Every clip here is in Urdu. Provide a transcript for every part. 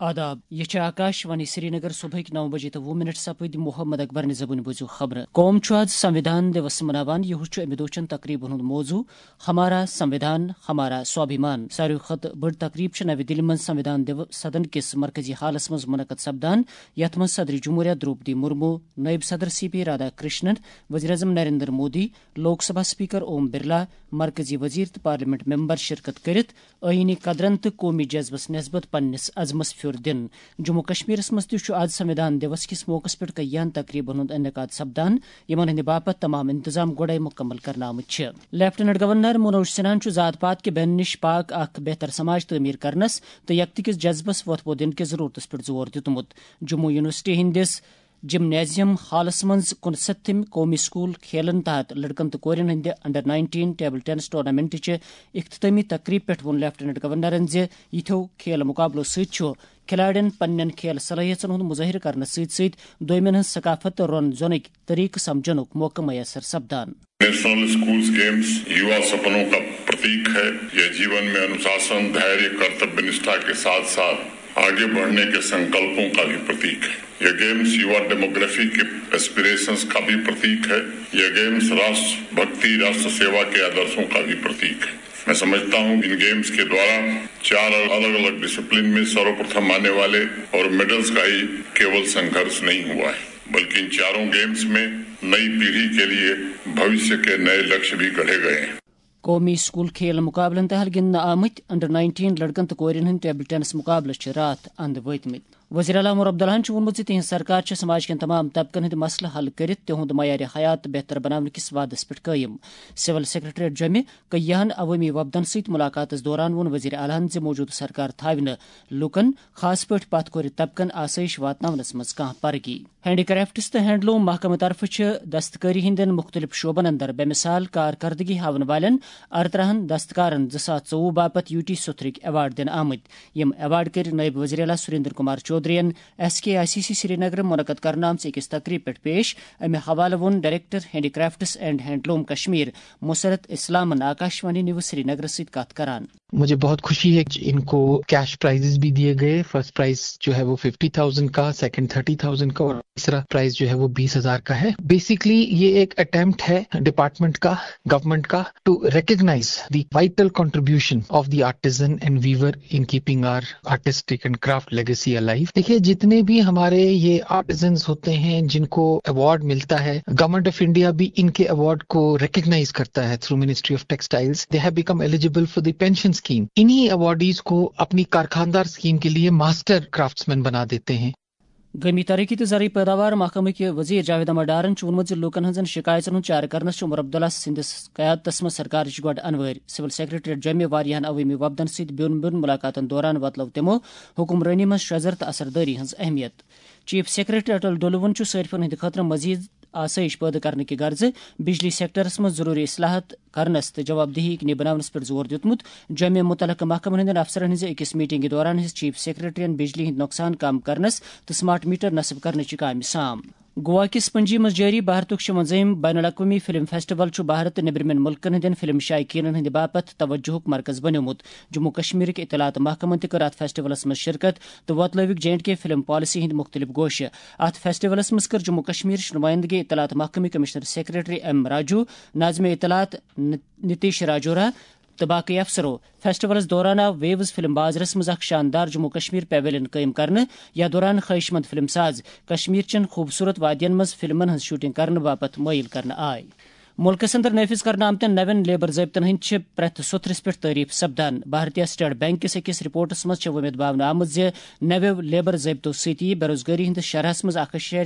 آداب یہ آکاشوانی سری نگر صبح 9 بجے 20 سپد محمد اکبر زبان بوزو خبر قوم آج سنویدھان دیوس مناوان یہ امہ دہ تقریبن ہند موضوع ہمارا سنویدھان ہمارا سوابھیمان ساروی کھت بڑ تقریب نئی دلی من سنویدھان سدن کس مرکزی حالس مز منعقد سپدان یت مز صدر جمہوریہ دروپدی مرمو نائب صدر سی پی رادھا کرشنن وزیر اعظم نریندر مودی لوک سبھا سپیکر اوم برلا مرکزی وزیر تو پارلیمنٹ ممبر شرکت کرت آئینی قدرن تو قومی جذبس نسبت پنس عزمس پھر دن جموں کشمیرس مز آج سنویدھان دیوس کس موقع پہ کئی تقریبن ہند انعقاد سپدان یمن ہند باپت تمام انتظام گوڑے مکمل کرنا آمت لیفٹیننٹ گورنر منوج سنہا ذات پات کے بین نش پاک اخ بہتر سماج تعمیر کرنس تو یکتی کس جذبس وتبو دن کے ضرورت پہ زور دتمت جموں یونیورسٹی ہندس جمنیزیم ہالس مز 69 قومی سکول کھیلن تحت لڑکن تو کورین ہند انڈر 19 ٹیبل ٹینس ٹورنامنٹ اختتامی تقریب پہ ون لیفٹیننٹ گورنرن یتھو کھیل مقابلو ست کھلاڑین پنن کھیل صلاحیتن ہند مظاہر کرنے ست دویمن ہند ثقافت رون زونک طریقہ سمجھنک موقع میسر سپدان نیشنل اسکولز گیمز یوا سپنوں کا پرتیک ہے. یہ جیون میں انوشاسن دھیریہ کرتویہ نشٹھا کے ساتھ ساتھ آگے بڑھنے کے سنکلپوں کا بھی پرتیک ہے. یہ گیمز یوا ڈیموگرافی کے ایسپریشنز کا بھی پرتیک ہے. یہ گیمز راشٹر بھکتی راشٹر سیوا کے آدرشوں کا بھی پرتیک ہے. میں سمجھتا ہوں ان گیمز کے دوارا 4 الگ الگ ڈسپلن میں سروپرتھم آنے والے اور میڈلز کا ہی کیول سنگھرش نہیں ہوا ہے بلکہ ان چاروں گیمز میں نئی پیڑھی کے لیے بھوشیہ کے نئے لکش بھی گڑھے گئے ہیں. قومی سکول کھیل مقابلن تحت گندن آمت انڈر 19 لڑکن تو کورین ہند ٹیبل ٹینس مقابلہ رات اند وتمت. وزیر اعلیٰ عمر عبداللہ وونمت تہذ سرکار سماج کن تمام طبقن ہند مسلہ حل کرت تہد معیار حیات بہتر بنانے کس وعدس پہ قائم. سول سیکریٹریٹ جمع کئیہن عوامی وفدن ست ملاقات دوران وون وزیر اعلیٰ موجودہ سرکار تھاو لوکن خاص پہ پت کور طبقن آسائش واتنس مز کھانا پرگی. ہینڈی کرافٹس تو ہینڈلوم محکمہ طرف دستکاری ہندین مختلف شعبن اندر بے مثال کارکردگی ہاون والن 18 دستکارن 2024 باپت یو ٹی ستھرک ایوارڈ دن آمت. یم ایوارڈ کر نائب وزیر اعلیٰ سریندر کمار چودھری ایس کے آئی سی سی سری نگر منعقد کرنا أکس تقریب پہ پیش. امہ حوالہ ون director handicrafts and handloom Kashmir Musarat اسلامن آکاشوانی نیوز سری نگر ست کت کران. مجھے بہت خوشی ہے کہ ان کو کیش پرائزز بھی دیے گئے. فرسٹ پرائز جو ہے وہ 50,000 کا، سیکنڈ 30,000 کا اور تیسرا پرائز جو ہے وہ 20,000 کا ہے. بیسکلی یہ ایک اٹیمپٹ ہے ڈپارٹمنٹ کا، گورنمنٹ کا، to recognize the vital contribution of the artisan and weaver in keeping our artistic and craft legacy alive. دیکھیے جتنے بھی ہمارے یہ آرٹیزنز ہوتے ہیں جن کو ایوارڈ ملتا ہے، گورنمنٹ آف انڈیا بھی ان کے ایوارڈ کو ریکگنائز کرتا ہے through ministry of textiles. They have become eligible for the pension scheme. انہی ایوارڈیز کو اپنی کارخاندار اسکیم کے لیے ماسٹر کرافٹس مین بنا دیتے ہیں. گمی ترقی تو زرعی پیداوار محکمہ کے وزیر جاوید احمد ڈارن وونمت لوکن ہن شکایتن ہند چارہ کرنس عمر عبداللہ سندس قیادتس مز سرکار گۄڈ انوٲرۍ. سول سیکریٹریٹ جمع واریاہن عوامی وفدن ست بیون ملاقاتن دوران وتلو تمو حکمرانی مز شزر تو اثرداری ہز اہمیت. چیف سیکریٹری اٹل ڈولون صارفن ہند خاطر مزید آسائش پیدا کرنے کی غرض بجلی سیکٹرس مز ضروری اصلاحات کرنس تو جواب دہی بناونس پہ زور دتمت. جمع متعلقہ محکمہ ہند افسرن ہز أکس میٹنگ دوران چیف سیکریٹرین بجلی ہند نقصان کم کرنس تو سمارٹ میٹر نصب کرنے کام سام. گوا کس پنجی مز جاری بھارت 15 بین الاقوامی فلم فیسٹول بھارت نیبرمین ملکن ہند فلم شائقین ہند باپت توجہ مرکز بنیومت. جموں کشمیر اطلاعات محکمہ تہ کر ات فیسٹولس مز شرکت تو وتلوک JNK فلم پالیسی ہند مختلف گوشہ. ات فیسٹولس مز کر جموں کشمیر نمائندگی اطلاعات محکمہ کمشنر سیکریٹری M راجو، ناظم اطلاعات نتیش راجورا تو باقی افسرو. فیسٹولس دوران آو ویوز فلم بازرس مز اخ شاندار جموں کشمیر پیویلین قائم کرنے. یا دوران خواہش مند فلم ساز کشمیر چن خوبصورت وادین مز فلمن ہز شوٹنگ کرنے باپت مائل کرنے آئے. ملکس اندر نافذ کرنے آمتن نوین لیبر ضابطن ہند پریت سوتھرس پہ تعریف سپدان. بھارتیہ سٹیٹ بینک کس أکس رپورٹس مز ومید باونہ آمت نوو لیبر ضابطو سی بے روزگاری ہند شرحس مز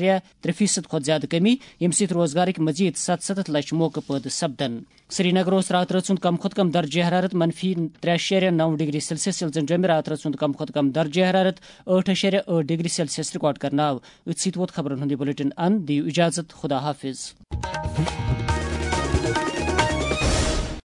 1.3% کھت زیادہ کمی، یم ست روزگارک مزید 77 لچھ موقع پید سپدن. سری نگر رات رات سند کم کھت کم درجہ حرارت -3.9 ڈگری سیلسیس یل زن جمع رات رات سند کم کھت کم درجہ حرارت 8.8 ڈگری سیلسیس ریکارڈ کرنا. ات ست ووت خبرن ہند بلیٹن ان. دیو اجازت، خدا حافظ.